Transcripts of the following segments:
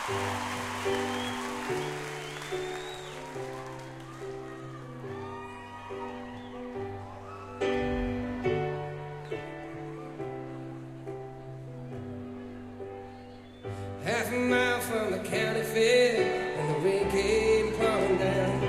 Half a mile from the county fair, and the rain came pouring down.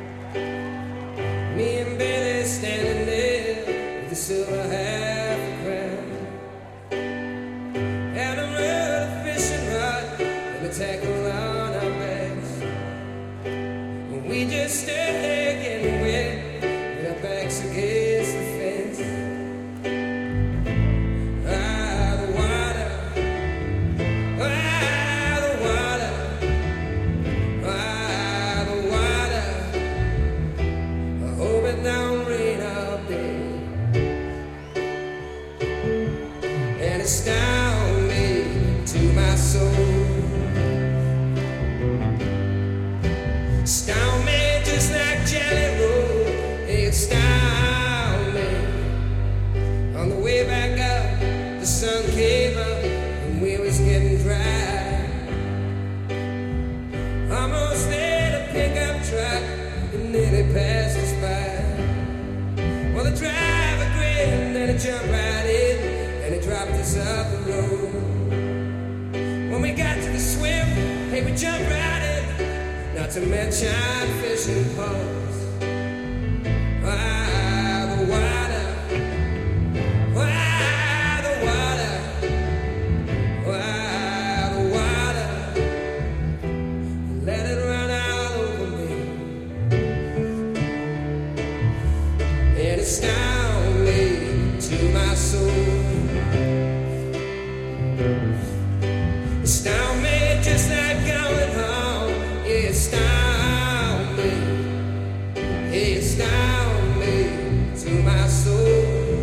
Me and Billy standing there with the silver half a crown, and a rod, a fishing rod, and a tackle on our backs. And we just stood there getting wet, with our backs against the fence. And it stung me to my soul. Stung me just like Jelly Roll. It stung me. On the way back up, the sun came up and we was getting dry. Almost there to pick up truck, and then it passed us by. Well, the driver grinned and it jumped right in, and it dropped us up the road. When we got to the swim, hey, we jumped right in, not to mention fishing poles. Ah, the water, ah, the water, ah, the water, let it run all over me. And it stung me to my soul. It stung me just like going home. Yeah, it stung me. Yeah, it stung me to my soul.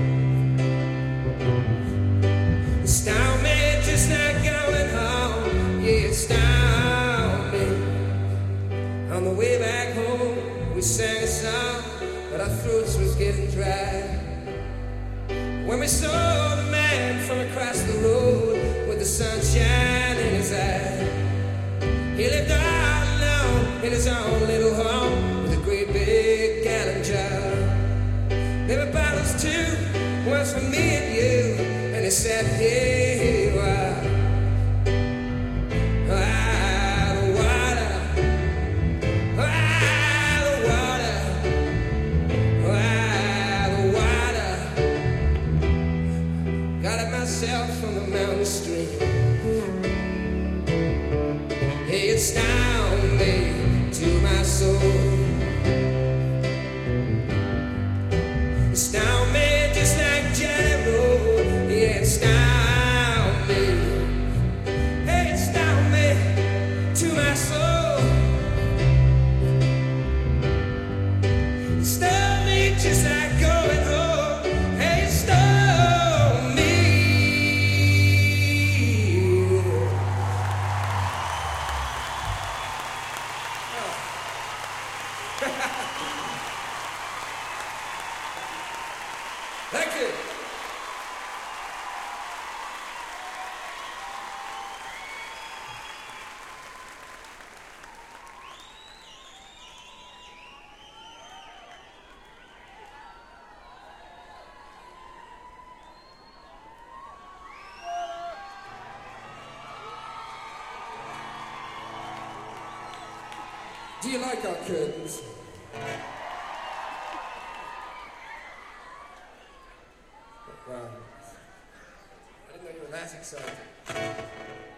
It stung me just like going home. Yeah, it stung me. On the way back home, we sang a song, but our throats was getting dry. When we saw the man from across the road with the sunshine in his eye, he lived all alone in his own little home with a great big gallon jar. There were bottles too, one's for me and you, and he said, here you are. Ah, the water, ah, the water, ah, the water. Got it myself from the mountain stream. Hey, it stung me to my soul. It stung me just like Jelly Roll. Yeah, it stung me. Hey, it stung me to my soul. It stung me just like going home. Hey, it stung me. Thank you. Do you like our curtains? Wow. I didn't know you were that excited.